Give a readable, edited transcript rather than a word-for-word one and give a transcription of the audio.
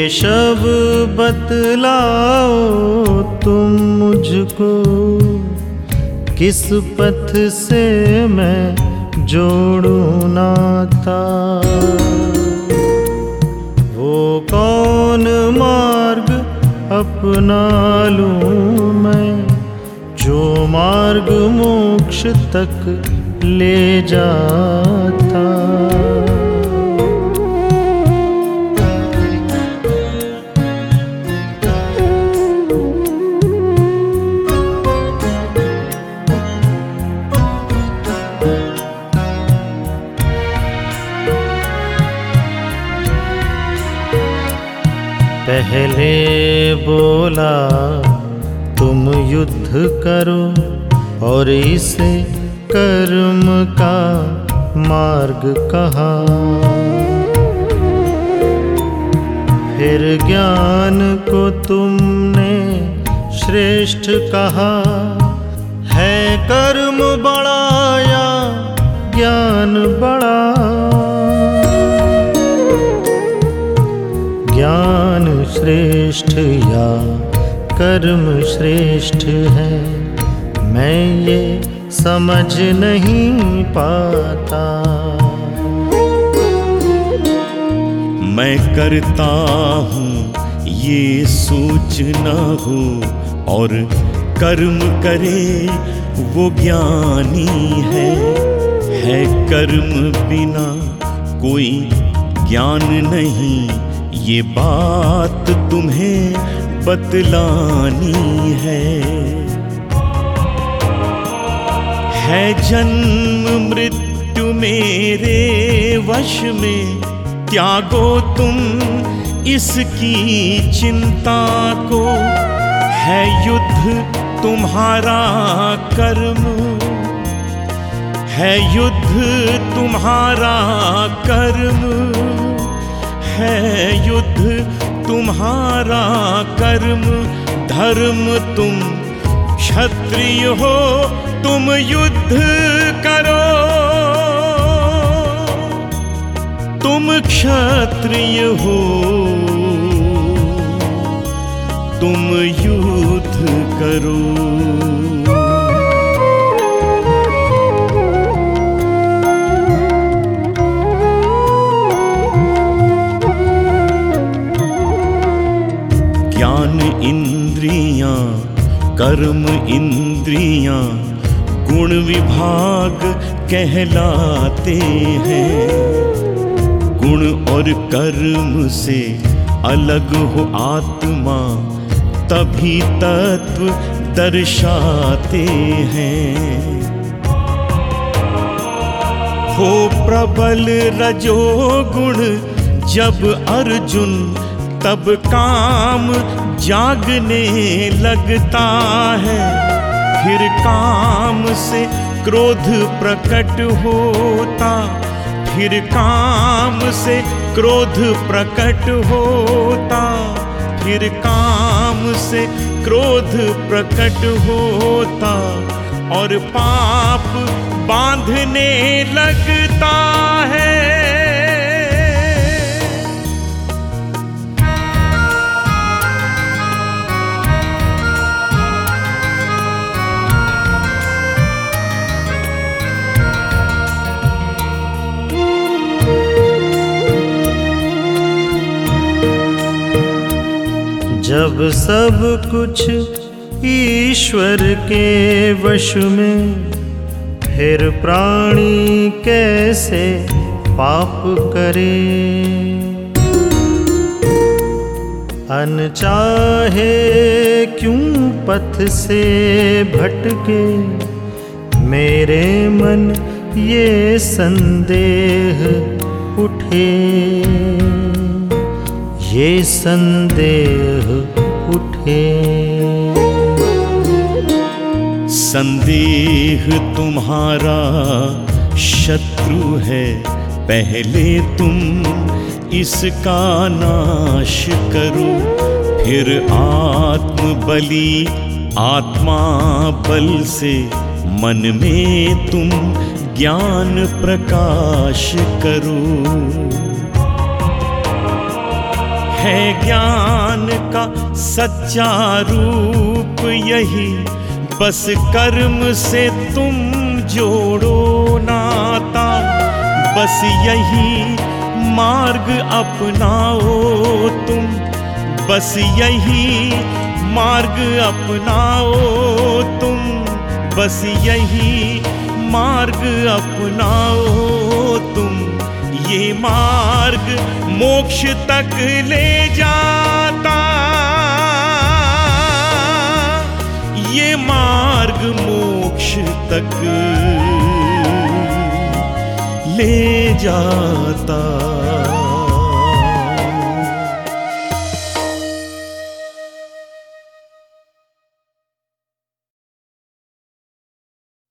केशव बतलाओ तुम मुझको, किस पथ से मैं जोड़ूं नाता। वो कौन मार्ग अपना लूं मैं, जो मार्ग मोक्ष तक ले जाता। पहले बोला तुम युद्ध करो, और इसे कर्म का मार्ग कहा। फिर ज्ञान को तुमने श्रेष्ठ कहा, है कर्म बड़ा या ज्ञान बड़ा। ज्ञान श्रेष्ठ या कर्म श्रेष्ठ है, मैं ये समझ नहीं पाता। मैं करता हूँ ये सूचना हो, और कर्म करे वो ज्ञानी है। कर्म बिना कोई ज्ञान नहीं, ये बात तुम्हें बतलानी है। जन्म मृत्यु मेरे वश में, त्यागो तुम इसकी चिंता को। है युद्ध तुम्हारा कर्म, है युद्ध तुम्हारा कर्म, है युद्ध तुम्हारा कर्म। धर्म तुम क्षत्रिय हो, तुम युद्ध करो। तुम क्षत्रिय हो, तुम युद्ध करो। ज्ञान इंद्रियां, कर्म इंद्रियां, गुण विभाग कहलाते हैं। गुण और कर्म से अलग हो आत्मा, तभी तत्व दर्शाते हैं। हो प्रबल रजोगुण जब अर्जुन, तब काम जागने लगता है। फिर काम से क्रोध प्रकट होता, फिर काम से क्रोध प्रकट होता, फिर काम से क्रोध प्रकट होता, और पाप बांधने लगता है। जब सब कुछ ईश्वर के वश में, फिर प्राणी कैसे पाप करे। अनचाहे क्यों पथ से भटके, मेरे मन ये संदेह उठे, ये संदेह उठे। संदेह तुम्हारा शत्रु है, पहले तुम इसका नाश करो। फिर आत्म बलि आत्मा बल से मन में तुम ज्ञान प्रकाश करो। है ज्ञान का सच्चा रूप यही, बस कर्म से तुम जोड़ो नाता। बस यही मार्ग अपनाओ तुम, बस यही मार्ग अपनाओ तुम, बस यही मार्ग अपनाओ तुम। ये मार्ग मोक्ष तक ले जाता, ये मार्ग मोक्ष तक ले जाता।